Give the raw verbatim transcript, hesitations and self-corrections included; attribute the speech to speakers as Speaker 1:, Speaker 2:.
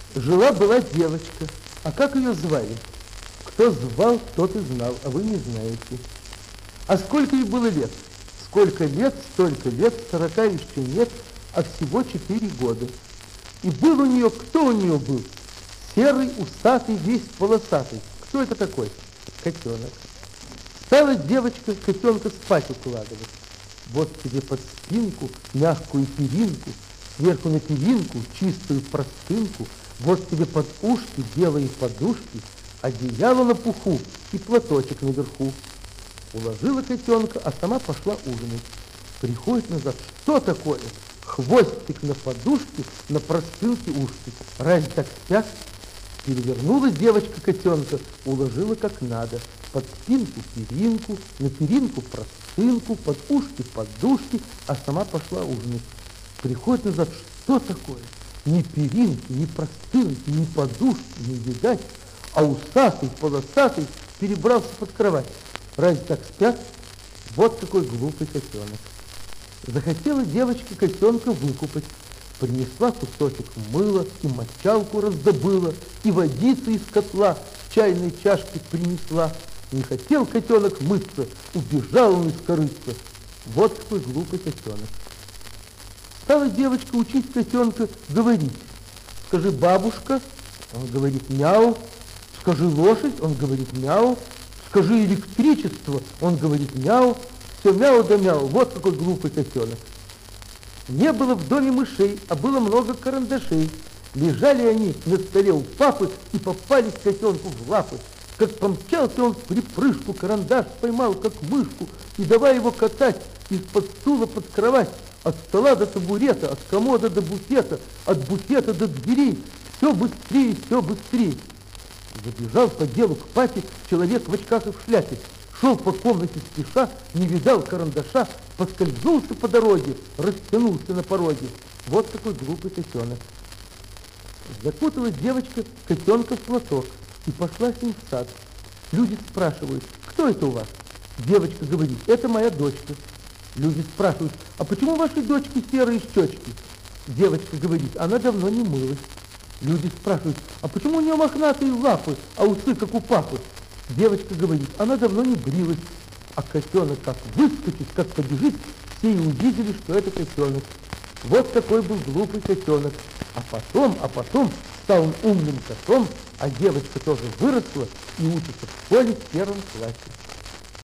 Speaker 1: Жила-была девочка. А как ее звали? Кто звал, тот и знал, а вы не знаете. А сколько ей было лет? Сколько лет, столько лет, сорока еще нет, а всего четыре года. И был у нее, кто у нее был? Серый, усатый, весь полосатый. Кто это такой? Котенок. Стала девочка котенка спать укладывать. Вот тебе под спинку мягкую перинку, сверху на перинку чистую простынку, вот тебе под ушки белые подушки, одеяло на пуху и платочек наверху. Уложила котенка, а сама пошла ужинать. Приходит назад. Что такое? Хвостик на подушке, на простынке ушки. Разве так спят? Перевернула девочка котенка, уложила как надо. Под спинку перинку, на перинку простынку, под ушки подушки, а сама пошла ужинать. Приходит назад. Что такое? Ни перинки, ни простынки, ни подушки не видать, а усатый, полосатый перебрался под кровать. Разве так спят? Вот такой глупый котенок. Захотела девочка котенка выкупать. Принесла кусочек мыла, и мочалку раздобыла, и водицы из котла в чайной чашке принесла. Не хотел котенок мыться, убежал он из корыца. Вот такой глупый котенок. Стала девочка учить котенка говорить. Скажи, бабушка, он говорит мяу. Скажи, лошадь, он говорит мяу. Скажи, электричество, он говорит мяу. Все мяу да мяу. Вот какой глупый котенок. Не было в доме мышей, а было много карандашей. Лежали они на столе у папы и попались котенку в лапы. Как помчался он в припрыжку, карандаш поймал, как мышку, и давай его катать из-под стула под кровать, от стола до табурета, от комода до буфета, от буфета до дверей, все быстрее, все быстрее. Забежал по делу к папе человек в очках и в шляпе. Шел по комнате спеша, не видал карандаша, поскользнулся по дороге, растянулся на пороге. Вот такой глупый котенок. Закутала девочка котенка в платок и пошла с ним в сад. Люди спрашивают, кто это у вас? Девочка говорит, это моя дочка. Люди спрашивают, а почему у вашей дочки серые щечки? Девочка говорит, она давно не мылась. Люди спрашивают, а почему у нее мохнатые лапы, а усы как у папы? Девочка говорит, она давно не брилась. А котенок как выскочит, как побежит, все и увидели, что это котенок. Вот такой был глупый котенок. А потом, а потом стал он умным котом, а девочка тоже выросла и учится в школе в первом классе.